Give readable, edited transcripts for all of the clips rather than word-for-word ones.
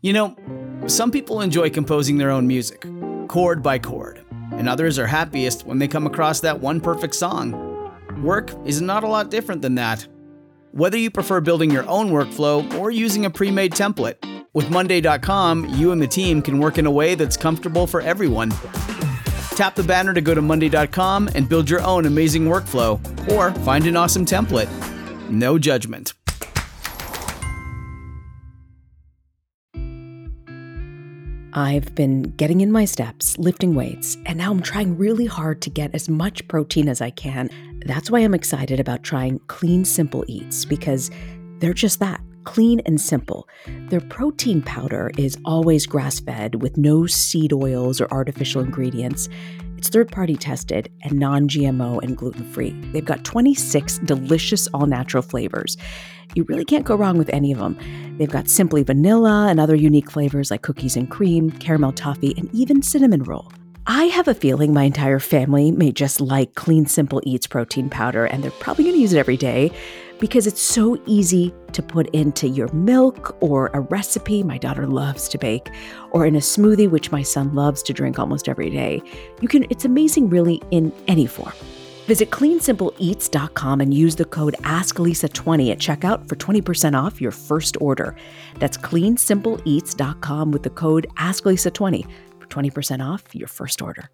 You know, some people enjoy composing their own music, chord by chord, and others are happiest when they come across that one perfect song. Work is not a lot different than that. Whether you prefer building your own workflow or using a pre-made template, with Monday.com, you and the team can work in a way that's comfortable for everyone. Tap the banner to go to Monday.com and build your own amazing workflow, or find an awesome template. No judgment. I've been getting in my steps, lifting weights, and now I'm trying really hard to get as much protein as I can. That's why I'm excited about trying Clean Simple Eats, because they're just that, clean and simple. Their protein powder is always grass-fed with no seed oils or artificial ingredients. It's third-party tested and non-GMO and gluten-free. They've got 26 delicious all-natural flavors. You really can't go wrong with any of them. They've got simply vanilla and other unique flavors like cookies and cream, caramel toffee, and even cinnamon roll. I have a feeling my entire family may just like Clean Simple Eats protein powder, and they're probably going to use it every day because it's so easy to put into your milk or a recipe my daughter loves to bake, or in a smoothie which my son loves to drink almost every day. It's amazing really in any form. Visit cleansimpleeats.com and use the code AskLisa20 at checkout for 20% off your first order. That's cleansimpleeats.com with the code AskLisa20 for 20% off your first order.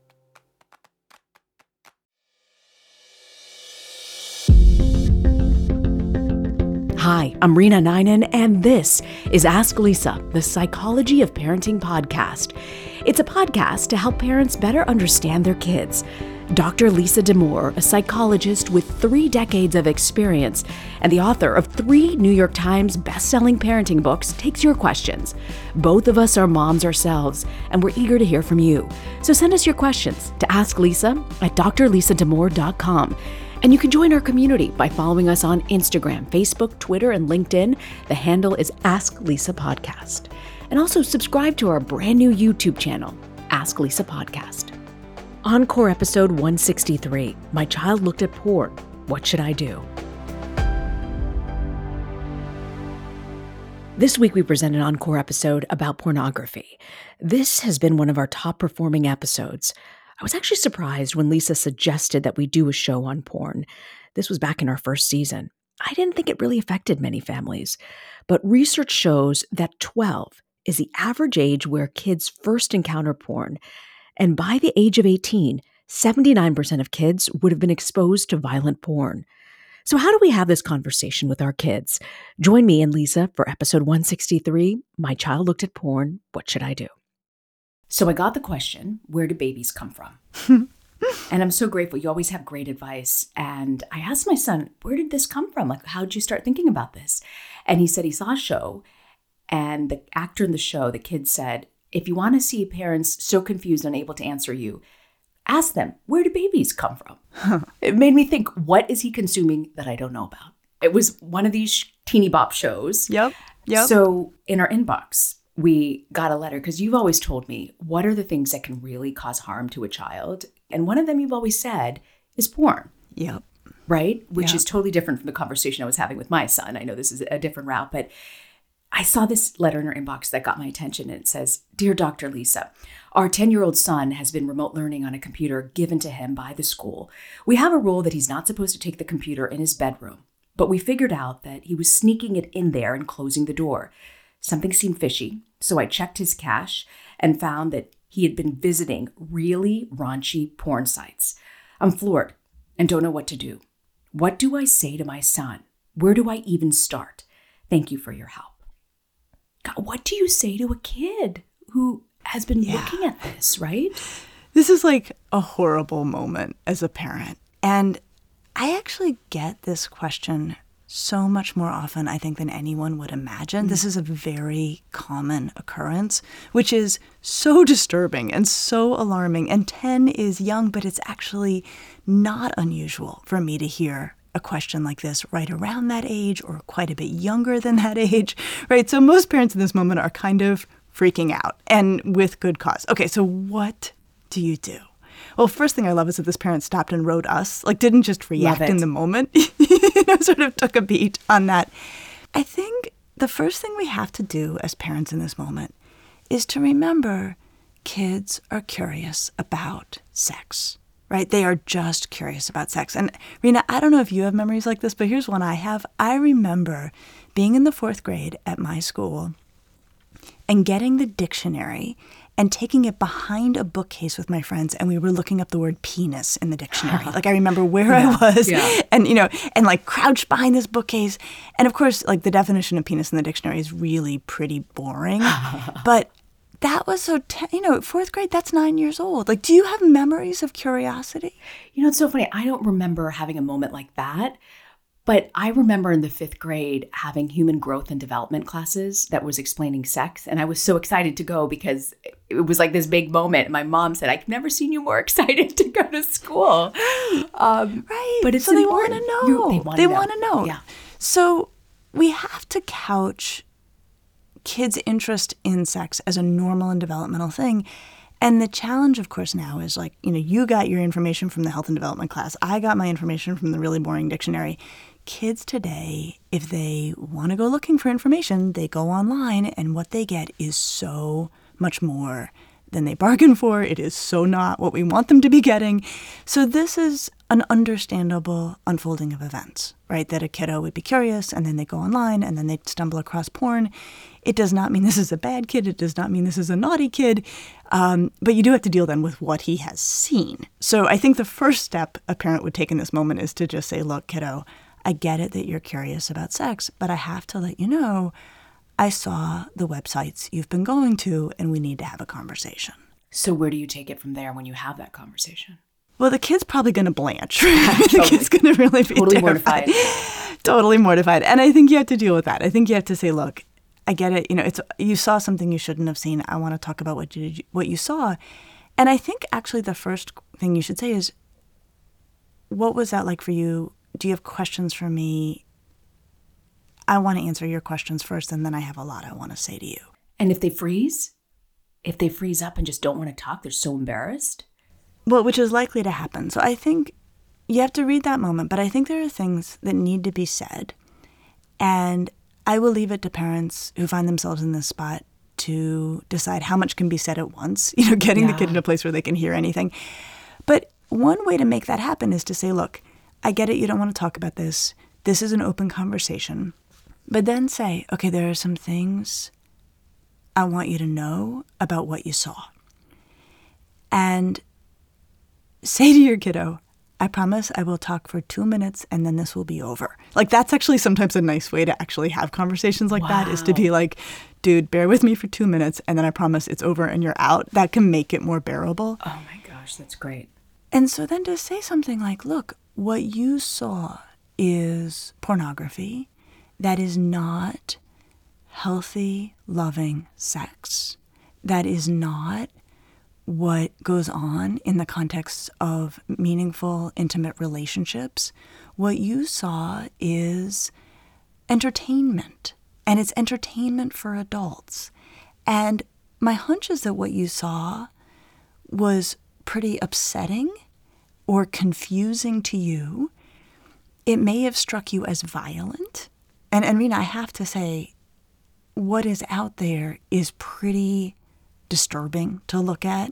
Hi, I'm Rena Ninan, and this is Ask Lisa, the Psychology of Parenting podcast. It's a podcast to help parents better understand their kids. Dr. Lisa Damour, a psychologist with 3 decades of experience and the author of 3 New York Times best-selling parenting books, takes your questions. Both of us are moms ourselves, and we're eager to hear from you. So send us your questions to AskLisa@drlisadamour.com. And you can join our community by following us on Instagram, Facebook, Twitter, and LinkedIn. The handle is Ask Lisa Podcast. And also subscribe to our brand new YouTube channel, Ask Lisa Podcast. Encore episode 163, My Child Looked at Porn. What should I do? This week we present an encore episode about pornography. This has been one of our top performing episodes. I was actually surprised when Lisa suggested that we do a show on porn. This was back in our first season. I didn't think it really affected many families, but research shows that 12 is the average age where kids first encounter porn. And by the age of 18, 79% of kids would have been exposed to violent porn. So how do we have this conversation with our kids? Join me and Lisa for episode 163, My Child Looked at Porn. What should I do? So I got the question, where do babies come from? And I'm so grateful. You always have great advice. And I asked my son, where did this come from? Like, how did you start thinking about this? And he said he saw a show, and the actor in the show, the kid said, if you want to see parents so confused, unable to answer you, ask them, where do babies come from? It made me think, what is he consuming that I don't know about? It was one of these teeny bop shows. Yep. So in our inbox, we got a letter because you've always told me, what are the things that can really cause harm to a child? And one of them you've always said is porn. Yep. Right? Which is totally different from the conversation I was having with my son. I know this is a different route, but I saw this letter in her inbox that got my attention, and it says, Dear Dr. Lisa, our 10-year-old son has been remote learning on a computer given to him by the school. We have a rule that he's not supposed to take the computer in his bedroom, but we figured out that he was sneaking it in there and closing the door. Something seemed fishy, so I checked his cache and found that he had been visiting really raunchy porn sites. I'm floored and don't know what to do. What do I say to my son? Where do I even start? Thank you for your help. God, what do you say to a kid who has been looking at this, right? This is like a horrible moment as a parent. And I actually get this question so much more often, I think, than anyone would imagine. This is a very common occurrence, which is so disturbing and so alarming. And 10 is young, but it's actually not unusual for me to hear a question like this right around that age or quite a bit younger than that age, right? So most parents in this moment are kind of freaking out, and with good cause. Okay, so what do you do? Well, first thing I love is that this parent stopped and wrote us, like didn't just react in the moment, sort of took a beat on that. I think the first thing we have to do as parents in this moment is to remember kids are curious about sex, right? They are just curious about sex. And Rena, I don't know if you have memories like this, but here's one I have. I remember being in the 4th grade at my school and getting the dictionary and taking it behind a bookcase with my friends, and we were looking up the word penis in the dictionary. Like, I remember where I was and, and like crouched behind this bookcase. And of course, like the definition of penis in the dictionary is really pretty boring. But that was so, 4th grade, that's 9 years old. Like, do you have memories of curiosity? It's so funny. I don't remember having a moment like that. But I remember in the 5th grade having human growth and development classes that was explaining sex. And I was so excited to go because it was like this big moment. And my mom said, I've never seen you more excited to go to school. Right. But it's so important. They want to know. They want to know. Yeah. So we have to couch kids' interest in sex as a normal and developmental thing. And the challenge, of course, now is like, you got your information from the health and development class. I got my information from the really boring dictionary. Kids today, if they want to go looking for information, they go online, and what they get is so much more than they bargained for. It is so not what we want them to be getting. So this is an understandable unfolding of events, right? That a kiddo would be curious, and then they go online, and then they stumble across porn. It does not mean this is a bad kid. It does not mean this is a naughty kid. But you do have to deal then with what he has seen. So I think the first step a parent would take in this moment is to just say, look, kiddo, I get it that you're curious about sex, but I have to let you know I saw the websites you've been going to, and we need to have a conversation. So where do you take it from there when you have that conversation? Well, the kid's probably going to blanch. The kid's going to really be totally terrified. mortified. Totally mortified. And I think you have to deal with that. I think you have to say, look, I get it. You saw something you shouldn't have seen. I want to talk about what you saw. And I think actually the first thing you should say is, what was that like for you? Do you have questions for me? I want to answer your questions first, and then I have a lot I want to say to you. And if they freeze up and just don't want to talk, they're so embarrassed. Well, which is likely to happen. So I think you have to read that moment, but I think there are things that need to be said. And I will leave it to parents who find themselves in this spot to decide how much can be said at once, getting the kid in a place where they can hear anything. But one way to make that happen is to say, look, I get it, you don't want to talk about this. This is an open conversation. But then say, okay, there are some things I want you to know about what you saw. And say to your kiddo, I promise I will talk for 2 minutes and then this will be over. Like, that's actually sometimes a nice way to actually have conversations like that, is to be like, dude, bear with me for 2 minutes and then I promise it's over and you're out. That can make it more bearable. Oh my gosh, that's great. And so then to say something like, look, what you saw is pornography. That is not healthy, loving sex. That is not what goes on in the context of meaningful, intimate relationships. What you saw is entertainment, and it's entertainment for adults. And my hunch is that what you saw was pretty upsetting or confusing to you. It may have struck you as violent. And Rena, I have to say, what is out there is pretty disturbing to look at.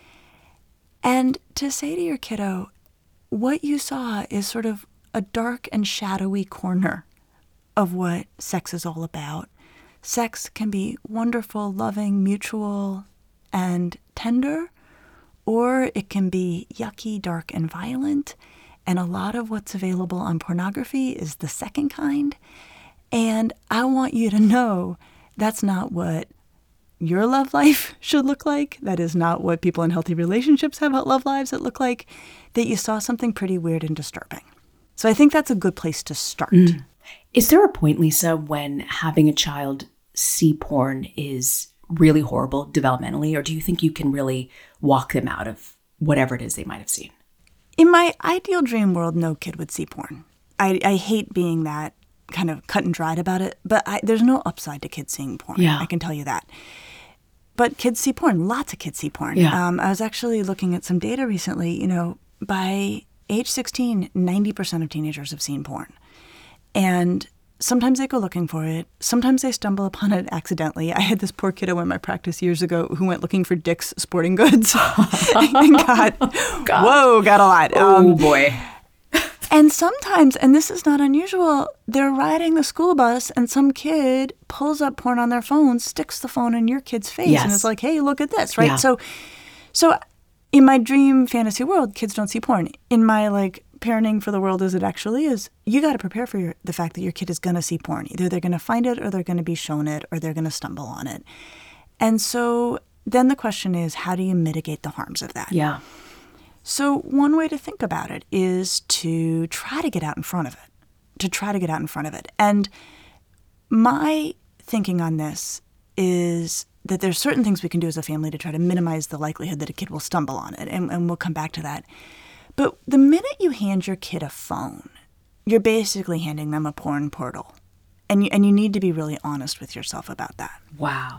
And to say to your kiddo, what you saw is sort of a dark and shadowy corner of what sex is all about. Sex can be wonderful, loving, mutual, and tender, or it can be yucky, dark, and violent. And a lot of what's available on pornography is the second kind. And I want you to know that's not what your love life should look like. That is not what people in healthy relationships have love lives that look like, that you saw something pretty weird and disturbing. So I think that's a good place to start. Is there a point, Lisa, when having a child see porn is really horrible developmentally, or do you think you can really walk them out of whatever it is they might have seen? In my ideal dream world, no kid would see porn. I hate being that kind of cut and dried about it, but there's no upside to kids seeing porn. Yeah. I can tell you that. But kids see porn. Lots of kids see porn. Yeah. I was actually looking at some data recently. By age 16, 90% of teenagers have seen porn. And sometimes they go looking for it. Sometimes they stumble upon it accidentally. I had this poor kiddo in my practice years ago who went looking for Dick's Sporting Goods and got a lot. Oh, boy. And sometimes, and this is not unusual, they're riding the school bus and some kid pulls up porn on their phone, sticks the phone in your kid's face, Yes. and is like, hey, look at this, right? Yeah. So in my dream fantasy world, kids don't see porn. In my parenting for the world as it actually is, you got to prepare for the fact that your kid is going to see porn. Either they're going to find it or they're going to be shown it or they're going to stumble on it. And so then the question is, how do you mitigate the harms of that? Yeah. So one way to think about it is to try to get out in front of it. And my thinking on this is that there's certain things we can do as a family to try to minimize the likelihood that a kid will stumble on it. And we'll come back to that. But the minute you hand your kid a phone, you're basically handing them a porn portal. And you need to be really honest with yourself about that. Wow.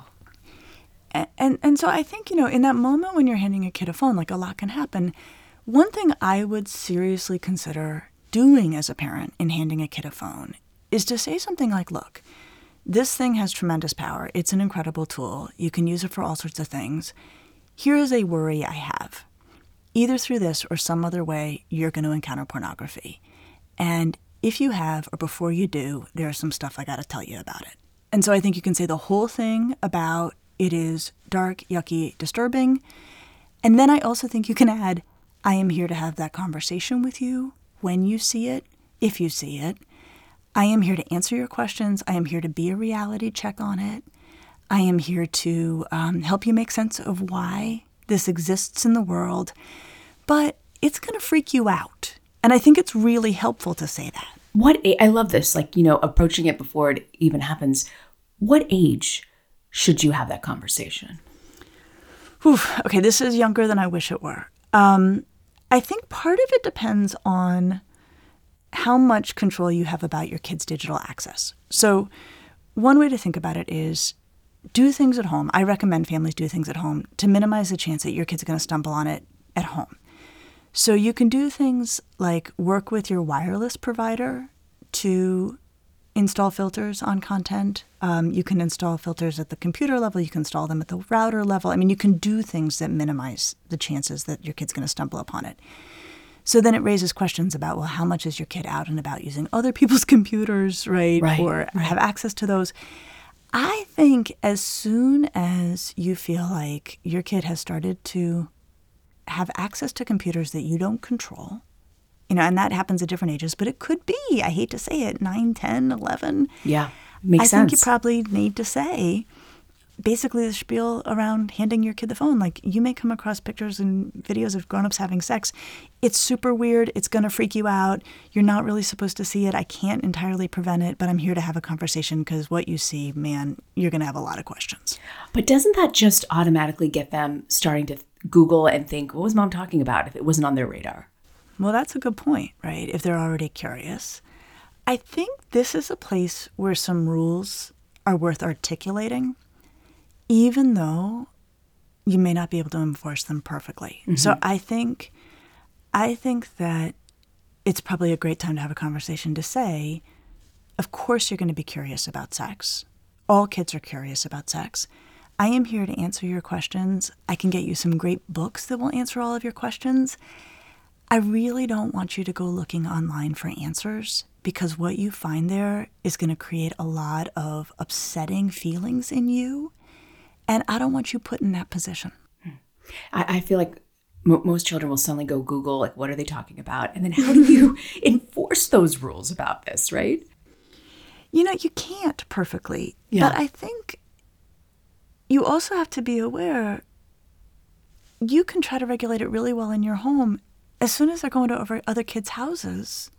And so I think, in that moment when you're handing a kid a phone, a lot can happen. One thing I would seriously consider doing as a parent in handing a kid a phone is to say something like, look, this thing has tremendous power. It's an incredible tool. You can use it for all sorts of things. Here is a worry I have. Either through this or some other way, you're going to encounter pornography. And if you have, or before you do, there's some stuff I got to tell you about it. And so I think you can say the whole thing about it is dark, yucky, disturbing. And then I also think you can add, I am here to have that conversation with you when you see it, if you see it. I am here to answer your questions. I am here to be a reality check on it. I am here to help you make sense of why this exists in the world. But it's going to freak you out. And I think it's really helpful to say that. I love this, approaching it before it even happens. What age should you have that conversation? Okay, this is younger than I wish it were. I think part of it depends on how much control you have about your kid's digital access. So one way to think about it is do things at home. I recommend families do things at home to minimize the chance that your kid's going to stumble on it at home. So you can do things like work with your wireless provider to install filters on content. You can install filters at the computer level. You can install them at the router level. You can do things that minimize the chances that your kid's going to stumble upon it. So then it raises questions about, well, how much is your kid out and about using other people's computers, right? Or have access to those. I think as soon as you feel like your kid has started to have access to computers that you don't control, and that happens at different ages, but it could be, I hate to say it, 9, 10, 11. Yeah, makes sense. I think you probably need to say basically the spiel around handing your kid the phone. You may come across pictures and videos of grown-ups having sex. It's super weird. It's going to freak you out. You're not really supposed to see it. I can't entirely prevent it, but I'm here to have a conversation because what you see, man, you're going to have a lot of questions. But doesn't that just automatically get them starting to Google and think, what was mom talking about if it wasn't on their radar? Well, that's a good point, right? If they're already curious. I think this is a place where some rules are worth articulating, even though you may not be able to enforce them perfectly. Mm-hmm. So I think that it's probably a great time to have a conversation to say, of course you're going to be curious about sex. All kids are curious about sex. I am here to answer your questions. I can get you some great books that will answer all of your questions. I really don't want you to go looking online for answers because what you find there is going to create a lot of upsetting feelings in you. And I don't want you put in that position. I feel like most children will suddenly go Google, what are they talking about? And then how do you enforce those rules about this, right? You can't perfectly. Yeah. But I think you also have to be aware you can try to regulate it really well in your home. As soon as they're going to other kids' houses,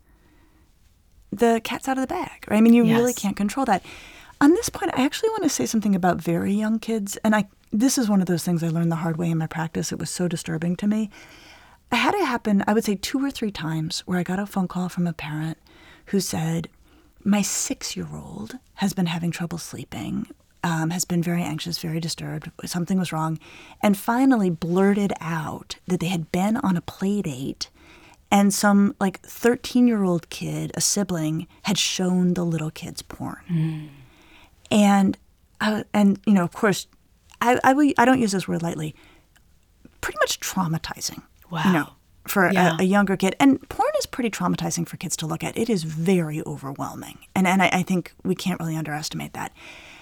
the cat's out of the bag, right? You really can't control that. On this point, I actually want to say something about very young kids. And this is one of those things I learned the hard way in my practice. It was so disturbing to me. I had it happen, I would say 2 or 3 times, where I got a phone call from a parent who said, my 6-year-old has been having trouble sleeping, has been very anxious, very disturbed. Something was wrong. And finally blurted out that they had been on a play date and some like 13-year-old kid, a sibling, had shown the little kids porn. And you know, of course, I don't use this word lightly, pretty much traumatizing. Wow. You know, for a younger kid. And porn is pretty traumatizing for kids to look at. It is very overwhelming. And I think we can't really underestimate that.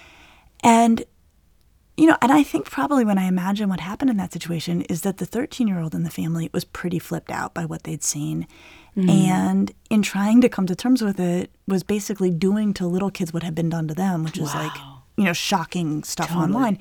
And, you know, and I think probably when I imagine what happened in that situation is that the 13-year-old in the family was pretty flipped out by what they'd seen. And in trying to come to terms with it, was basically doing to little kids what had been done to them, which is like, you know, shocking stuff online.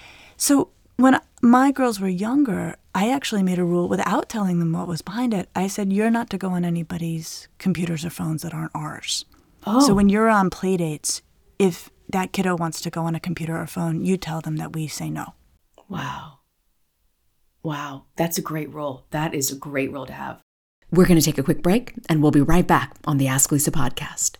So when my girls were younger, I actually made a rule without telling them what was behind it. I said, you're not to go on anybody's computers or phones that aren't ours. Oh. So when you're on play dates, if that kiddo wants to go on a computer or phone, you tell them that we say no. Wow. Wow. That's a great rule. That is a great rule to have. We're going to take a quick break, and we'll be right back on the Ask Lisa podcast.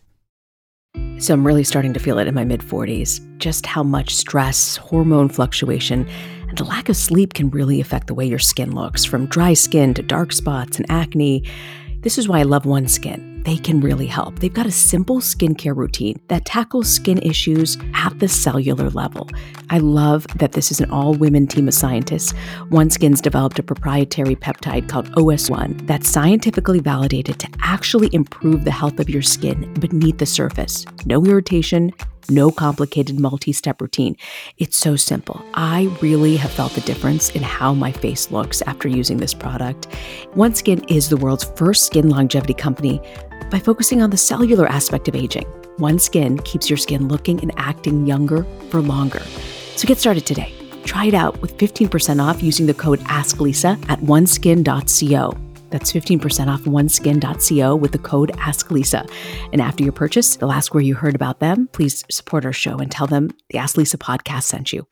So I'm really starting to feel it in my mid-40s, just how much stress, hormone fluctuation, and a lack of sleep can really affect the way your skin looks, from dry skin to dark spots and acne. This is why I love OneSkin. They can really help. They've got a simple skincare routine that tackles skin issues at the cellular level. I love that this is an all-women team of scientists. OneSkin's developed a proprietary peptide called OS1 that's scientifically validated to actually improve the health of your skin beneath the surface. No irritation, no complicated multi-step routine. It's so simple. I really have felt the difference in how my face looks after using this product. OneSkin is the world's first skin longevity company by focusing on the cellular aspect of aging. OneSkin keeps your skin looking and acting younger for longer. So get started today. Try it out with 15% off using the code AskLisa at oneskin.co. That's 15% off oneskin.co with the code AskLisa. And after your purchase, they'll ask where you heard about them. Please support our show and tell them the Ask Lisa podcast sent you.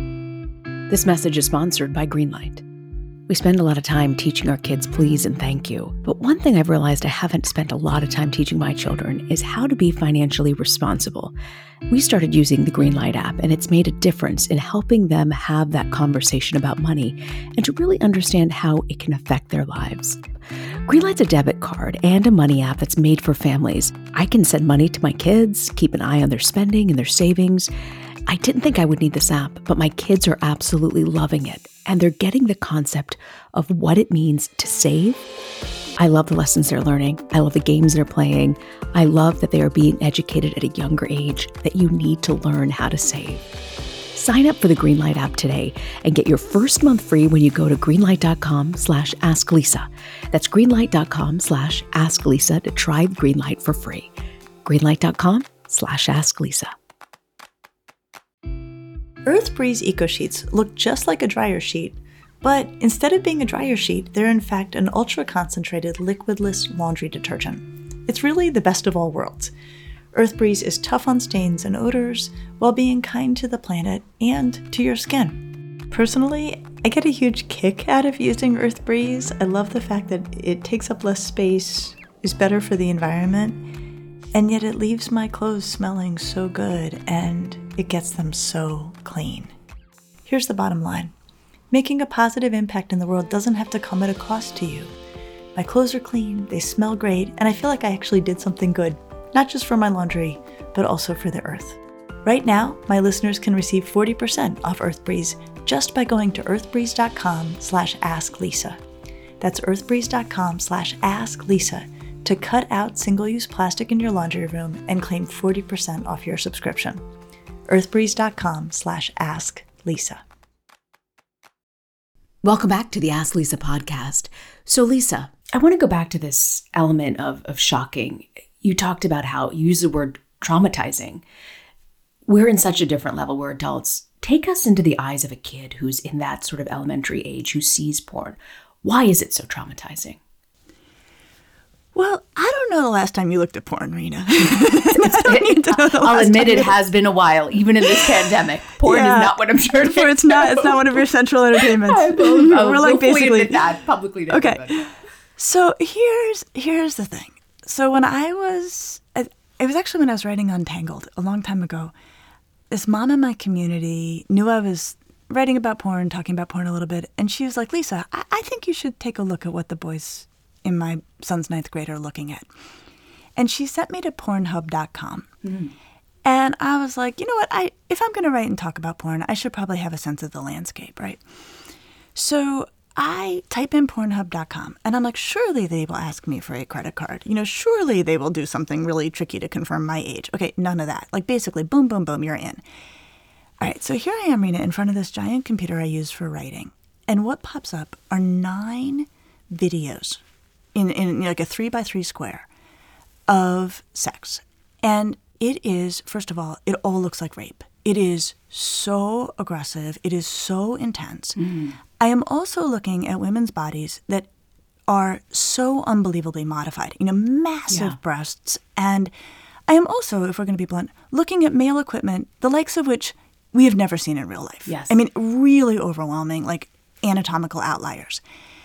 This message is sponsored by Greenlight. We spend a lot of time teaching our kids please and thank you. But one thing I've realized I haven't spent a lot of time teaching my children is how to be financially responsible. We started using the Greenlight app, and it's made a difference in helping them have that conversation about money and to really understand how it can affect their lives. Greenlight's a debit card and a money app that's made for families. I can send money to my kids, keep an eye on their spending and their savings. I didn't think I would need this app, but my kids are absolutely loving it, and they're getting the concept of what it means to save. I love the lessons they're learning. I love the games they're playing. I love that they are being educated at a younger age that you need to learn how to save. Sign up for the Greenlight app today and get your first month free when you go to greenlight.com/AskLisa. That's greenlight.com/AskLisa to try Greenlight for free. Greenlight.com/AskLisa. EarthBreeze EcoSheets look just like a dryer sheet, but instead of being a dryer sheet, they're in fact an ultra-concentrated liquidless laundry detergent. It's really the best of all worlds. EarthBreeze is tough on stains and odors while being kind to the planet and to your skin. Personally, I get a huge kick out of using EarthBreeze. I love the fact that it takes up less space, is better for the environment, and yet it leaves my clothes smelling so good and it gets them so clean. Here's the bottom line. Making a positive impact in the world doesn't have to come at a cost to you. My clothes are clean, they smell great, and I feel like I actually did something good, not just for my laundry, but also for the earth. Right now, my listeners can receive 40% off EarthBreeze just by going to earthbreeze.com/AskLisa. That's earthbreeze.com/AskLisa to cut out single-use plastic in your laundry room and claim 40% off your subscription. earthbreeze.com/AskLisa. Welcome back to the Ask Lisa podcast. So Lisa, I want to go back to this element of shocking. You talked about how you use the word traumatizing. We're in such a different level. We're adults. Take us into the eyes of a kid who's in that sort of elementary age, who sees porn. Why is it so traumatizing? Well, I don't know the last time you looked at porn, Rena. I'll admit it has been a while, even in this pandemic. Porn is not what I'm sure. It's not one of your central entertainments. We're like basically admit that publicly. Okay. So here's the thing. So when it was actually when I was writing Untangled a long time ago, this mom in my community knew I was writing about porn, talking about porn a little bit, and she was like, Lisa, I think you should take a look at what the boys in my son's 9th grader looking at. And she sent me to Pornhub.com. And I was like, you know what? If I'm going to write and talk about porn, I should probably have a sense of the landscape, right? So I type in Pornhub.com, and I'm like, surely they will ask me for a credit card. Surely they will do something really tricky to confirm my age. Okay, none of that. Like, basically, boom, boom, boom, you're in. All right, so here I am, Rena, in front of this giant computer I use for writing. And what pops up are 9 videos in like a 3x3 square of sex. And it is, first of all, it all looks like rape. It is so aggressive. It is so intense. I am also looking at women's bodies that are so unbelievably modified, massive breasts. And I am also, if we're going to be blunt, looking at male equipment, the likes of which we have never seen in real life. Yes. I mean, really overwhelming, like anatomical outliers.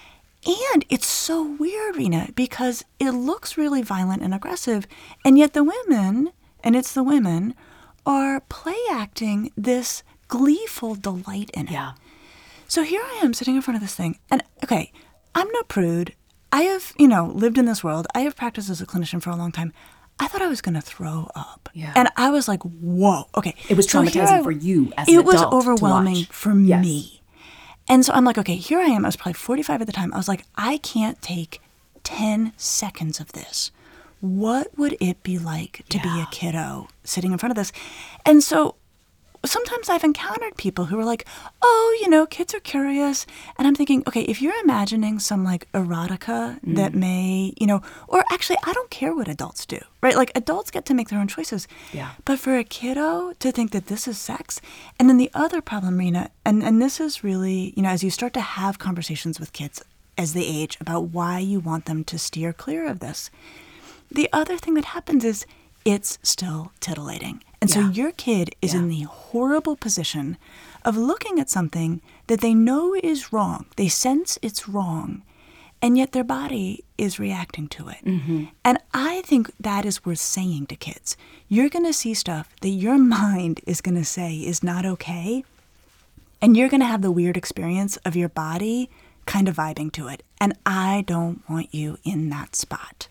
And it's so weird, Rena, because it looks really violent and aggressive, and yet the women, and it's the women, are play acting this gleeful delight in it. Yeah. So here I am sitting in front of this thing, and okay, I'm no prude. I have, lived in this world. I have practiced as a clinician for a long time. I thought I was going to throw up. Yeah. And I was like, whoa, okay. It was traumatizing for you as an adult. It was overwhelming for me. And so I'm like, okay, here I am. I was probably 45 at the time. I was like, I can't take 10 seconds of this. What would it be like to be a kiddo sitting in front of this? And so sometimes I've encountered people who are like, oh, kids are curious. And I'm thinking, okay, if you're imagining some like erotica that may, or actually, I don't care what adults do, right? Like adults get to make their own choices. Yeah. But for a kiddo to think that this is sex. And then the other problem, Rena, and this is really, as you start to have conversations with kids as they age about why you want them to steer clear of this, the other thing that happens is it's still titillating. And so your kid is in the horrible position of looking at something that they know is wrong. They sense it's wrong, and yet their body is reacting to it. And I think that is worth saying to kids. You're going to see stuff that your mind is going to say is not okay, and you're going to have the weird experience of your body kind of vibing to it. And I don't want you in that spot.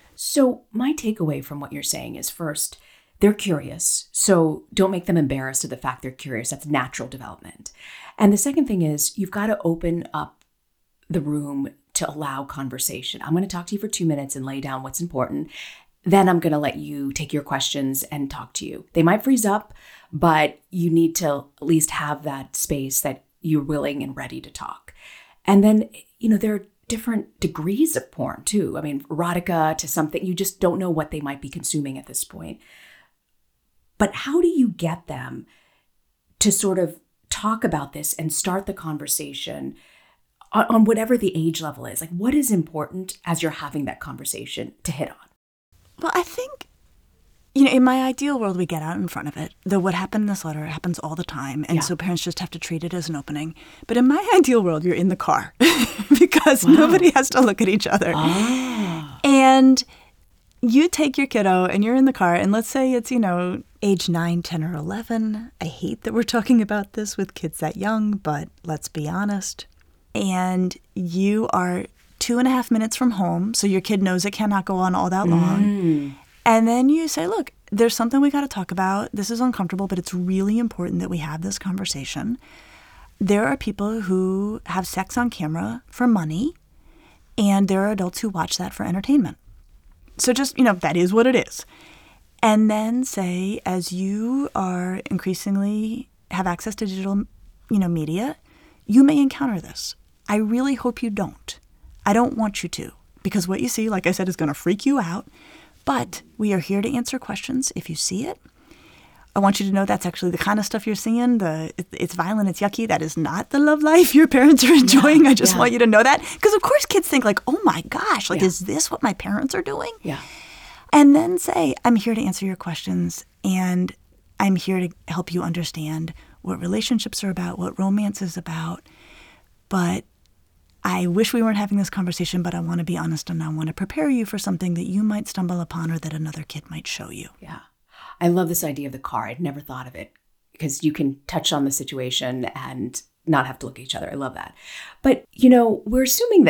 So my takeaway from what you're saying is, first, they're curious. So don't make them embarrassed of the fact they're curious. That's natural development. And the second thing is you've got to open up the room to allow conversation. I'm going to talk to you for 2 minutes and lay down what's important. Then I'm going to let you take your questions and talk to you. They might freeze up, but you need to at least have that space that you're willing and ready to talk. And then, there are different degrees of porn too. I mean, erotica to something, you just don't know what they might be consuming at this point. But how do you get them to sort of talk about this and start the conversation on whatever the age level is? Like, what is important as you're having that conversation to hit on? Well, I think, in my ideal world, we get out in front of it. What happened in this letter happens all the time. And so parents just have to treat it as an opening. But in my ideal world, you're in the car because nobody has to look at each other. And you take your kiddo and you're in the car. And let's say it's, age 9, 10, or 11. I hate that we're talking about this with kids that young, but let's be honest. And you are 2.5 minutes from home, so your kid knows it cannot go on all that long. And then you say, look, there's something we got to talk about. This is uncomfortable, but it's really important that we have this conversation. There are people who have sex on camera for money, and there are adults who watch that for entertainment. So just, that is what it is. And then say, as you are increasingly have access to digital, media, you may encounter this. I really hope you don't. I don't want you to, because what you see, like I said, is going to freak you out. But we are here to answer questions if you see it. I want you to know that's actually the kind of stuff you're seeing. It's violent, it's yucky. That is not the love life your parents are enjoying. I just want you to know that. Because, of course, kids think like, oh, my gosh, is this what my parents are doing? Yeah. And then say, I'm here to answer your questions, and I'm here to help you understand what relationships are about, what romance is about. But I wish we weren't having this conversation, but I want to be honest and I want to prepare you for something that you might stumble upon or that another kid might show you. Yeah. I love this idea of the car. I'd never thought of it because you can touch on the situation and not have to look at each other. I love that. But, we're assuming that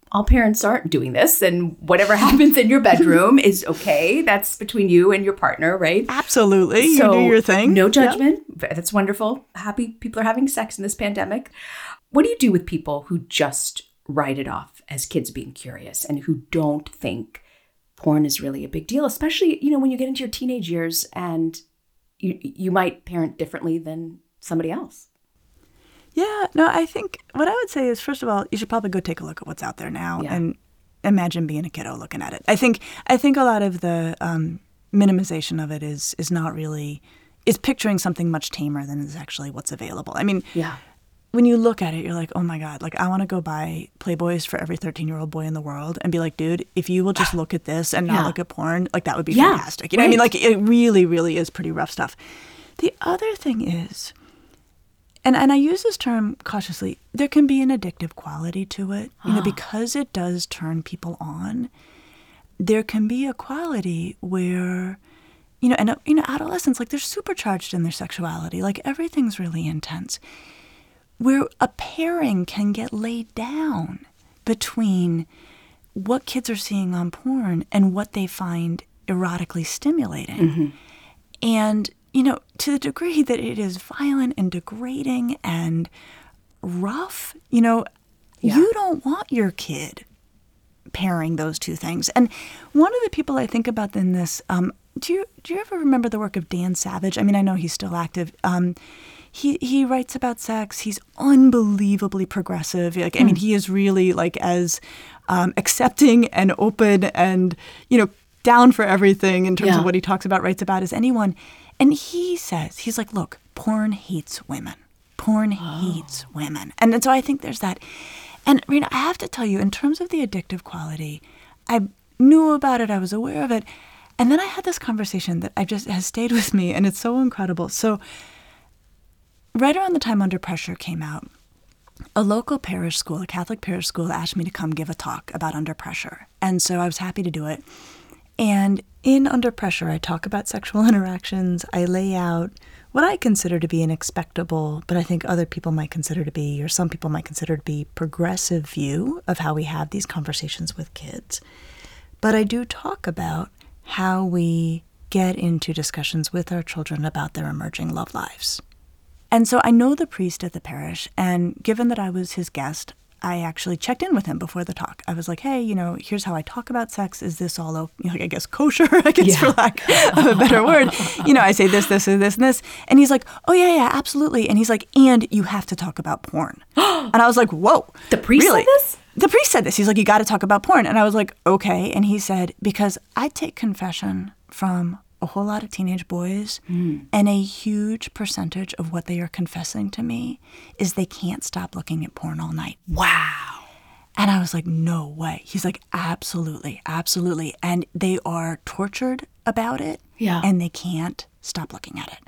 all parents aren't doing this, and whatever happens in your bedroom is okay. That's between you and your partner, right? Absolutely. So, you do your thing. No judgment. Yep. That's wonderful. Happy people are having sex in this pandemic. What do you do with people who just write it off as kids being curious and who don't think porn is really a big deal, especially, when you get into your teenage years and you might parent differently than somebody else? Yeah, no, I think what I would say is, first of all, you should probably go take a look at what's out there now and imagine being a kiddo looking at it. I think a lot of the minimization of it is not really, is picturing something much tamer than is actually what's available. I mean, when you look at it, you're like, oh my God, like I want to go buy Playboys for every 13-year-old boy in the world and be like, dude, if you will just look at this and not look at porn, like that would be fantastic. You know what I mean? Like it really, really is pretty rough stuff. The other thing is, and I use this term cautiously, there can be an addictive quality to it. Because it does turn people on, there can be a quality where, adolescents, like they're supercharged in their sexuality. Like everything's really intense. Where a pairing can get laid down between what kids are seeing on porn and what they find erotically stimulating. Mm-hmm. And to the degree that it is violent and degrading and rough, you don't want your kid pairing those two things. And one of the people I think about in this, do you ever remember the work of Dan Savage? I mean, I know he's still active. He writes about sex. He's unbelievably progressive. Like, I mean, he is really like as accepting and open and, down for everything in terms of what he talks about, writes about as anyone. And he says, he's like, look, porn hates women. Porn hates women. And so I think there's that. And Rena, I have to tell you, in terms of the addictive quality, I knew about it. I was aware of it. And then I had this conversation that has stayed with me, and it's so incredible. So right around the time Under Pressure came out, a local parish school, a Catholic parish school, asked me to come give a talk about Under Pressure. And so I was happy to do it. And in Under Pressure, I talk about sexual interactions. I lay out what I consider to be an expectable, but I think other people might consider to be, or some people might consider to be, progressive view of how we have these conversations with kids. But I do talk about how we get into discussions with our children about their emerging love lives. And so I know the priest at the parish, and given that I was his guest, I actually checked in with him before the talk. I was like, hey, here's how I talk about sex. Is this all, I guess, kosher, for lack of a better word. I say this, this, and this, and this. And he's like, oh, yeah, absolutely. And he's like, and you have to talk about porn. And I was like, whoa. The priest really? Said this? The priest said this. He's like, you got to talk about porn. And I was like, okay. And he said, because I take confession from a whole lot of teenage boys, and a huge percentage of what they are confessing to me is they can't stop looking at porn all night. Wow. And I was like, no way. He's like, absolutely, absolutely. And they are tortured about it, and they can't stop looking at it.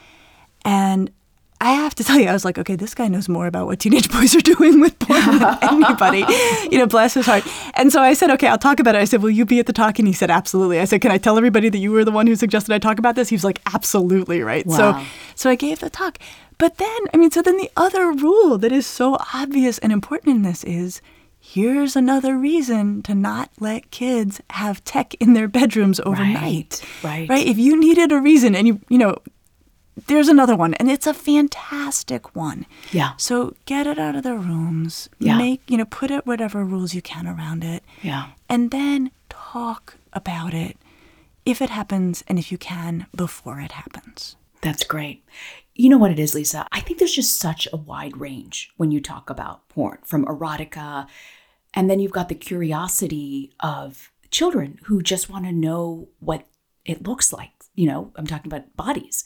And I have to tell you, I was like, okay, this guy knows more about what teenage boys are doing with porn than anybody. Bless his heart. And so I said, okay, I'll talk about it. I said, will you be at the talk? And he said, absolutely. I said, can I tell everybody that you were the one who suggested I talk about this? He was like, absolutely, right? Wow. So I gave the talk. But then, so then the other rule that is so obvious and important in this is, here's another reason to not let kids have tech in their bedrooms overnight. Right. If you needed a reason and there's another one, and it's a fantastic one. Yeah. So get it out of their rooms. Yeah. Put it whatever rules you can around it. Yeah. And then talk about it if it happens and if you can before it happens. That's great. You know what it is, Lisa? I think there's just such a wide range when you talk about porn, from erotica, and then you've got the curiosity of children who just want to know what it looks like. I'm talking about bodies.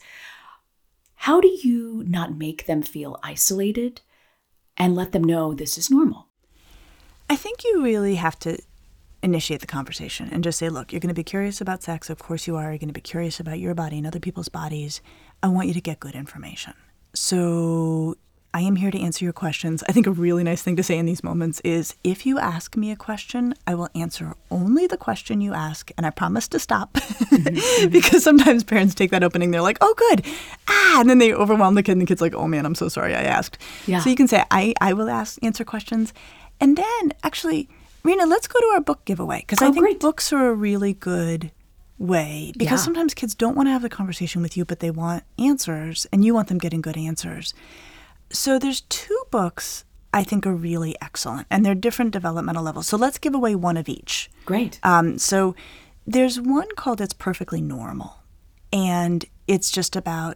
How do you not make them feel isolated and let them know this is normal? I think you really have to initiate the conversation and just say, look, you're going to be curious about sex. Of course you are. You're going to be curious about your body and other people's bodies. I want you to get good information. So I am here to answer your questions. I think a really nice thing to say in these moments is, if you ask me a question, I will answer only the question you ask, and I promise to stop. Because sometimes parents take that opening, they're like, oh, good. And then they overwhelm the kid, and the kid's like, oh, man, I'm so sorry I asked. Yeah. So you can say, I will answer questions. And then, actually, Rena, let's go to our book giveaway, because I think great. books are a really good way, because sometimes kids don't want to have the conversation with you, but they want answers, and you want them getting good answers. So there's 2 books I think are really excellent, and they're different developmental levels. So let's give away one of each. Great. So there's one called It's Perfectly Normal, and it's just about,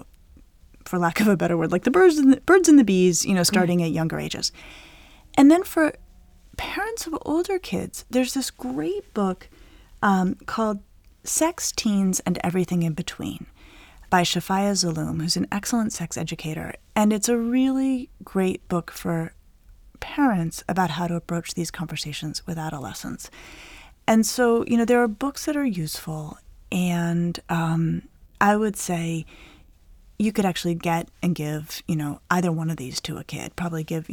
for lack of a better word, like the birds and the bees, starting at younger ages. And then for parents of older kids, there's this great book called Sex, Teens, and Everything in Between by Shafia Zaloom, who's an excellent sex educator. And it's a really great book for parents about how to approach these conversations with adolescents. And so, there are books that are useful, and I would say you could actually get and give, either one of these to a kid. Probably give,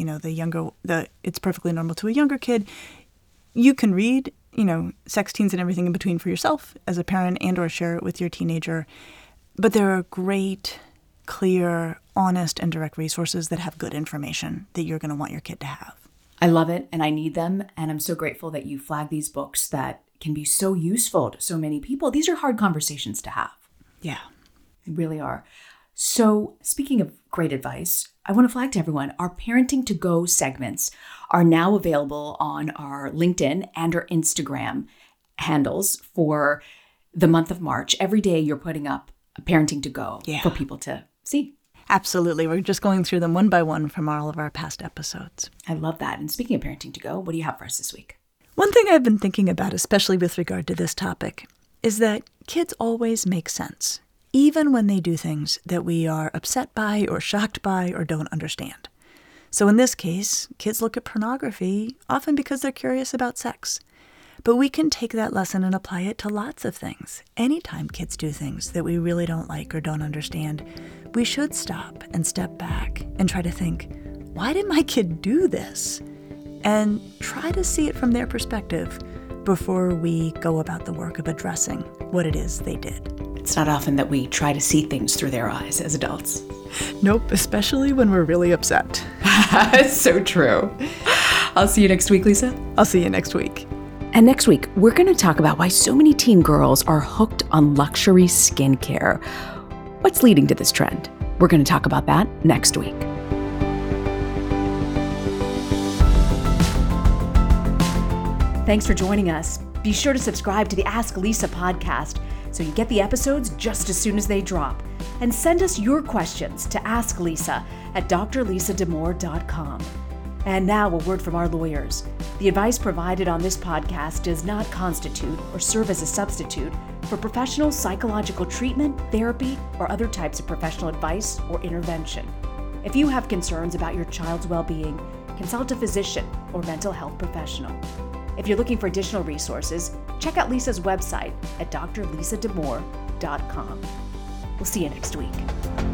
It's Perfectly Normal to a younger kid. You can read, Sex, Teens, and Everything in Between for yourself as a parent, and or share it with your teenager. But there are great, clear, honest, and direct resources that have good information that you're going to want your kid to have. I love it, and I need them, and I'm so grateful that you flag these books that can be so useful to so many people. These are hard conversations to have. Yeah. They really are. So speaking of great advice, I want to flag to everyone, our Parenting to Go segments are now available on our LinkedIn and our Instagram handles for the month of March. Every day you're putting up a Parenting to Go for people to see. Absolutely. We're just going through them one by one from all of our past episodes. I love that. And speaking of Parenting to Go, what do you have for us this week? One thing I've been thinking about, especially with regard to this topic, is that kids always make sense, even when they do things that we are upset by or shocked by or don't understand. So in this case, kids look at pornography often because they're curious about sex. But we can take that lesson and apply it to lots of things. Anytime kids do things that we really don't like or don't understand, we should stop and step back and try to think, why did my kid do this? And try to see it from their perspective before we go about the work of addressing what it is they did. It's not often that we try to see things through their eyes as adults. Nope, especially when we're really upset. So true. I'll see you next week, Lisa. I'll see you next week. And next week, we're going to talk about why so many teen girls are hooked on luxury skincare. What's leading to this trend? We're going to talk about that next week. Thanks for joining us. Be sure to subscribe to the Ask Lisa podcast so you get the episodes just as soon as they drop. And send us your questions to asklisa@drlisadamore.com. And now a word from our lawyers. The advice provided on this podcast does not constitute or serve as a substitute for professional psychological treatment, therapy, or other types of professional advice or intervention. If you have concerns about your child's well-being, consult a physician or mental health professional. If you're looking for additional resources, check out Lisa's website at drlisadamore.com. We'll see you next week.